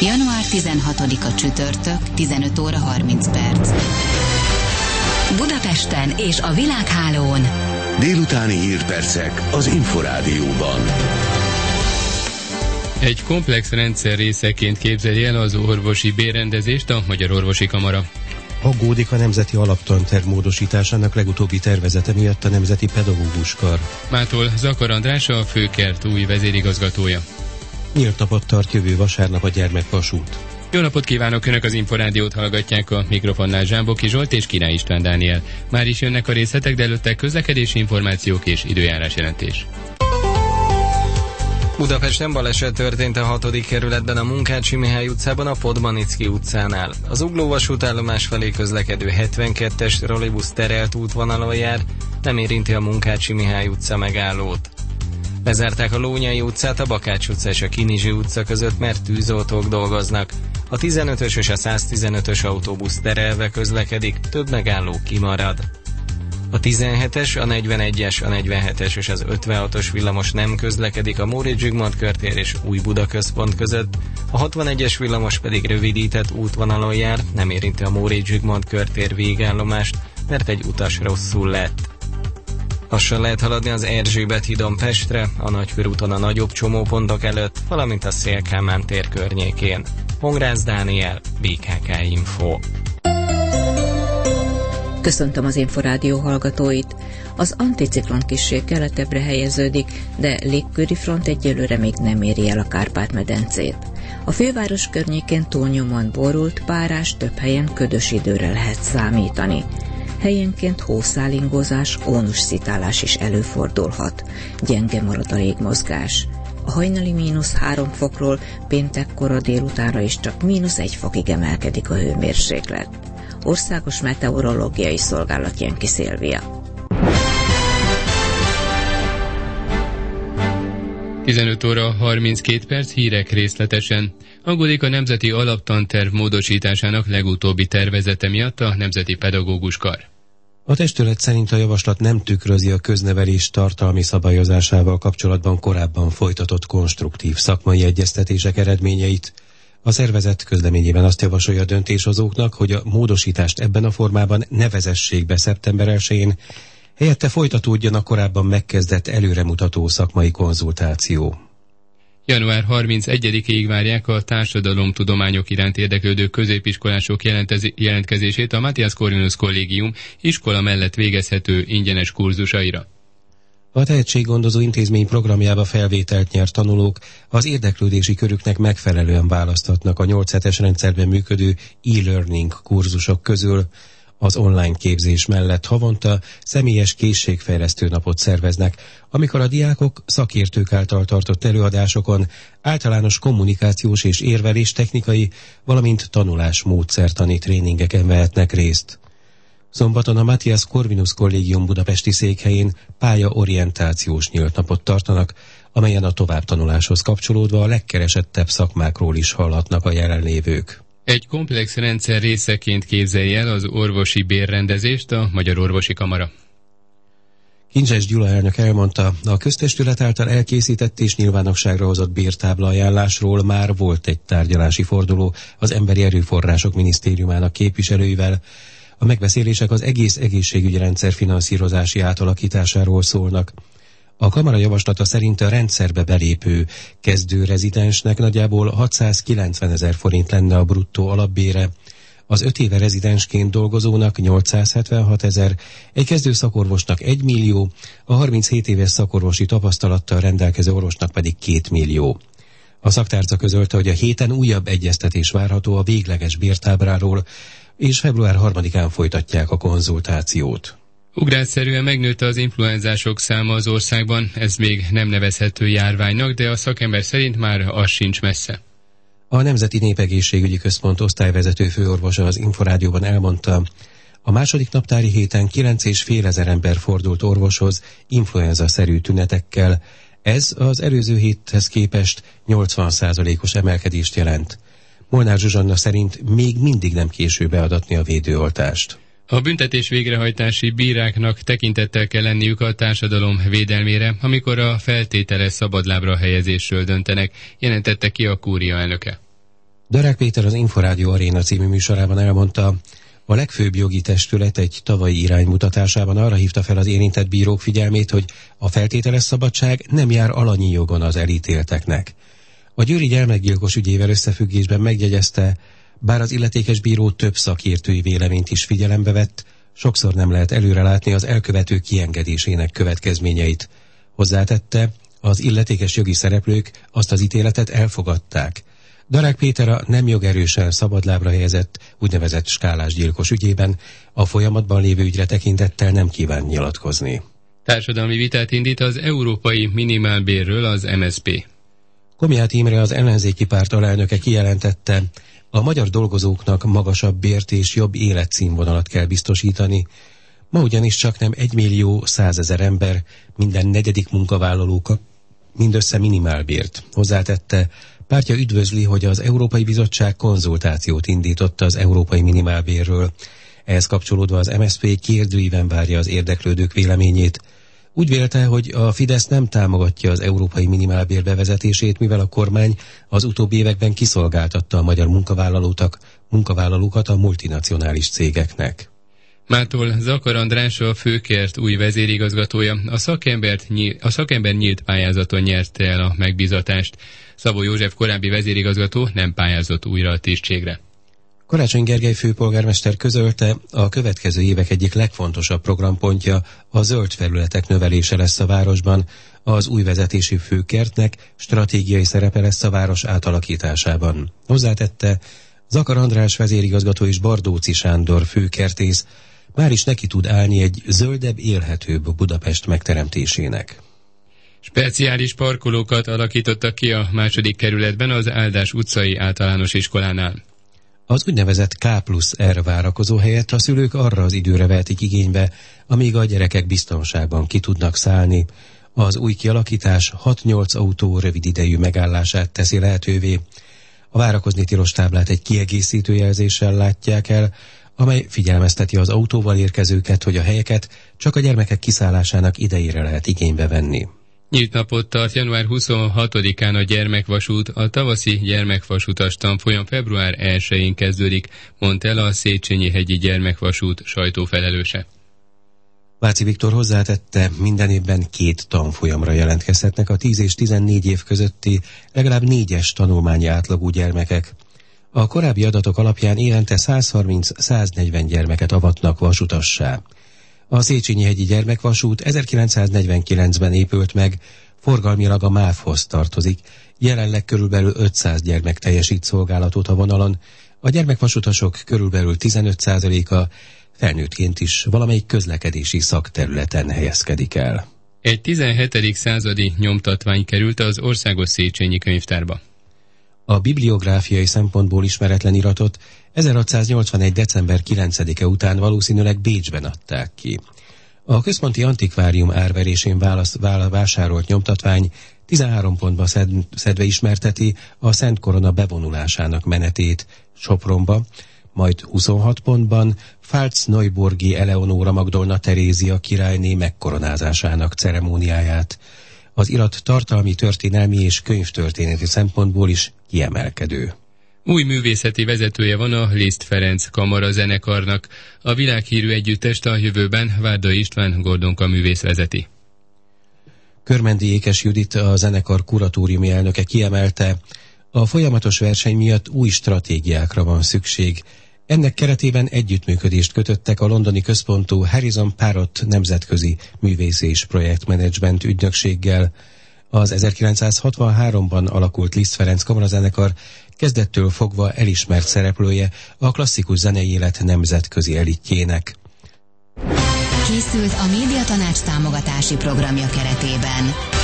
Január 16-a csütörtök, 15 óra 30 perc. Budapesten és a világhálón. Délutáni hírpercek az Inforádióban. Egy komplex rendszer részeként képzeli el az orvosi bérrendezést a Magyar Orvosi Kamara. Aggódik a nemzeti alaptanterv módosításának legutóbbi tervezete miatt a Nemzeti Pedagógus Kar. Mától Zakar András, a Főkert új vezérigazgatója. Nyílt napot tart jövő vasárnap a gyermekvasút. Jó napot kívánok, Önök az Inforádiót hallgatják, a mikrofonnál Zsámboki Zsolt és Király István Dániel. Már is jönnek a részletek, de előtte közlekedési információk és időjárás jelentés. Budapesten baleset történt a 6. kerületben a Munkácsi Mihály utcában, a Podmanicki utcánál. Az Ugló vasútállomás felé közlekedő 72-es trollibusz terelt útvonalon jár, nem érinti a Munkácsi Mihály utca megállót. Lezárták a Lónyai utcát a Bakács utca és a Kinizsi utca között, mert tűzoltók dolgoznak. A 15-ös és a 115-ös autóbusz terelve közlekedik, több megálló kimarad. A 17-es, a 41-es, a 47-es és az 56-os villamos nem közlekedik a Móricz Zsigmond körtér és Új Buda központ között, a 61-es villamos pedig rövidített útvonalon jár, nem érinti a Móricz Zsigmond körtér végállomást, mert egy utas rosszul lett. Lassan lehet haladni az Erzsébet hídon Pestre, a Nagykörúton a nagyobb csomópontok előtt, valamint a Széll-Kálmán tér környékén. Pongrász Dániel, BKK Info. Köszöntöm az Inforádió hallgatóit. Az anticiklon kissé keletebbre helyeződik, de légköri front egyelőre még nem éri el a Kárpát-medencét. A főváros környékén túlnyomóan borult, párás, több helyen ködös időre lehet számítani. Helyenként hószálingozás, ónusszitálás is előfordulhat. Gyenge marad a légmozgás. A hajnali -3 fokról péntek kora délutánra is csak -1 fokig emelkedik a hőmérséklet. Országos Meteorológiai Szolgálat Jenki Szilvia. 15 óra 32 perc, hírek részletesen. Aggódik a Nemzeti Alaptanterv módosításának legutóbbi tervezete miatt a Nemzeti Pedagógus Kar. A testület szerint a javaslat nem tükrözi a köznevelés tartalmi szabályozásával kapcsolatban korábban folytatott konstruktív szakmai egyeztetések eredményeit. A szervezet közleményében azt javasolja a döntéshozóknak, hogy a módosítást ebben a formában ne vezessék be szeptember 1-én, helyette folytatódjon a korábban megkezdett előremutató szakmai konzultáció. Január 31-ig várják a társadalomtudományok iránt érdeklődő középiskolások jelentkezését a Matthias Corvinus Kollégium iskola mellett végezhető ingyenes kurzusaira. A tehetséggondozó intézmény programjába felvételt nyert tanulók az érdeklődési körüknek megfelelően választhatnak a 8 hetes rendszerben működő e-learning kurzusok közül. Az online képzés mellett havonta személyes készségfejlesztő napot szerveznek, amikor a diákok szakértők által tartott előadásokon általános kommunikációs és érvelés technikai, valamint tanulásmódszertani tréningeken vehetnek részt. Szombaton a Matthias Corvinus Kollégium budapesti székhelyén pályaorientációs nyílt napot tartanak, amelyen a továbbtanuláshoz kapcsolódva a legkeresettebb szakmákról is hallhatnak a jelenlévők. Egy komplex rendszer részeként képzelje el az orvosi bérrendezést a Magyar Orvosi Kamara. Kincses Gyula elnök elmondta, a köztestület által elkészített és nyilvánosságra hozott bértábla ajánlásról már volt egy tárgyalási forduló az Emberi Erőforrások Minisztériumának képviselőivel. A megbeszélések az egész egészségügyi rendszer finanszírozási átalakításáról szólnak. A kamara javaslata szerint a rendszerbe belépő kezdő rezidensnek nagyjából 690 000 forint lenne a bruttó alapbére, az 5 éve rezidensként dolgozónak 876 000, egy kezdő szakorvosnak 1 millió, a 37 éves szakorvosi tapasztalattal rendelkező orvosnak pedig 2 millió. A szaktárca közölte, hogy a héten újabb egyeztetés várható a végleges bértábráról, és február 3-án folytatják a konzultációt. Ugrásszerűen megnőtt az influenzások száma az országban, ez még nem nevezhető járványnak, de a szakember szerint már az sincs messze. A Nemzeti Népegészségügyi Központ osztályvezető főorvosa az Inforádióban elmondta, a második naptári héten 9,5 ezer ember fordult orvoshoz influenza-szerű tünetekkel, ez az előző héthez képest 80%-os emelkedést jelent. Molnár Zsuzsanna szerint még mindig nem késő beadatni a védőoltást. A büntetés végrehajtási bíráknak tekintettel kell lenniük a társadalom védelmére, amikor a feltételes szabadlábra helyezésről döntenek, jelentette ki a kúria elnöke. Darák Péter az Inforádió Aréna című műsorában elmondta, a legfőbb jogi testület egy tavalyi iránymutatásában arra hívta fel az érintett bírók figyelmét, hogy a feltételes szabadság nem jár alanyi jogon az elítélteknek. A győri gyermekgyilkos ügyével összefüggésben megjegyezte, bár az illetékes bíró több szakértői véleményt is figyelembe vett, sokszor nem lehet előrelátni az elkövető kiengedésének következményeit. Hozzátette, az illetékes jogi szereplők azt az ítéletet elfogadták. Darák Péter a nem jogerősen szabadlábra helyezett úgynevezett skálás gyilkos ügyében a folyamatban lévő ügyre tekintettel nem kíván nyilatkozni. Társadalmi vitát indít az európai minimálbérről az MSZP. Komját Imre, az ellenzéki párt alelnöke kijelentette, a magyar dolgozóknak magasabb bért és jobb életszínvonalat kell biztosítani. Ma ugyanis csak nem 1.100.000 ember, minden negyedik munkavállaló kap mindössze minimálbért. Hozzátette, pártja üdvözli, hogy az Európai Bizottság konzultációt indított az európai minimálbérről. Ehhez kapcsolódva az MSZP kérdőíven várja az érdeklődők véleményét. Úgy vélte, hogy a Fidesz nem támogatja az európai minimálbér bevezetését, mivel a kormány az utóbbi években kiszolgáltatta a magyar munkavállalókat a multinacionális cégeknek. Mától Zakar András, a Főkert új vezérigazgatója, a szakember nyílt pályázaton nyerte el a megbízatást. Szabó József korábbi vezérigazgató nem pályázott újra a tisztségre. Karácsony Gergely főpolgármester közölte, a következő évek egyik legfontosabb programpontja a zöld felületek növelése lesz a városban. Az új vezetési Főkertnek stratégiai szerepe lesz a város átalakításában. Hozzátette, Zakar András vezérigazgató és Bardóci Sándor főkertész már is neki tud állni egy zöldebb, élhetőbb Budapest megteremtésének. Speciális parkolókat alakítottak ki a 2. kerületben az Áldás utcai általános iskolánál. Az úgynevezett K+R várakozó helyett a szülők arra az időre vehetik igénybe, amíg a gyerekek biztonságban ki tudnak szállni. Az új kialakítás 6-8 autó rövid idejű megállását teszi lehetővé. A várakozni tilos táblát egy kiegészítő jelzéssel látják el, amely figyelmezteti az autóval érkezőket, hogy a helyeket csak a gyermekek kiszállásának idejére lehet igénybe venni. Nyílt napot tart január 26-án a gyermekvasút, a tavaszi gyermekvasutas tanfolyam február 1-én kezdődik, mondta el a Széchenyi-hegyi gyermekvasút sajtófelelőse. Váci Viktor hozzátette, minden évben 2 tanfolyamra jelentkezhetnek a 10 és 14 év közötti legalább 4-es tanulmányi átlagú gyermekek. A korábbi adatok alapján évente 130-140 gyermeket avatnak vasutassá. A Széchenyi-hegyi gyermekvasút 1949-ben épült meg, forgalmilag a MÁV-hoz tartozik, jelenleg körülbelül 500 gyermek teljesít szolgálatot a vonalon, a gyermekvasutasok körülbelül 15%-a felnőttként is valamelyik közlekedési szakterületen helyezkedik el. Egy 17. századi nyomtatvány került az Országos Széchenyi Könyvtárba. A bibliográfiai szempontból ismeretlen iratot 1681. december 9-e után valószínűleg Bécsben adták ki. A Központi Antikvárium árverésén vásárolt nyomtatvány 13 pontba szedve ismerteti a Szent Korona bevonulásának menetét Sopronba, majd 26 pontban Pfalz-Neuburgi Eleonóra Magdolna Terézia királyné megkoronázásának ceremóniáját. Az irat tartalmi, történelmi és könyvtörténeti szempontból is kiemelkedő. Új művészeti vezetője van a Liszt Ferenc Kamara zenekarnak. A világhírű együttest a jövőben Várda István Gordonka művész vezeti. Körmendi Ékes Judit, a zenekar kuratóriumi elnöke kiemelte, a folyamatos verseny miatt új stratégiákra van szükség. Ennek keretében együttműködést kötöttek a londoni központú Harrison Parrott nemzetközi művész és projektmenedzsment ügynökséggel. Az 1963-ban alakult Liszt Ferenc kamarazenekar kezdettől fogva elismert szereplője a klasszikus zenei élet nemzetközi elitjének. Készült a Médiatanács támogatási programja keretében.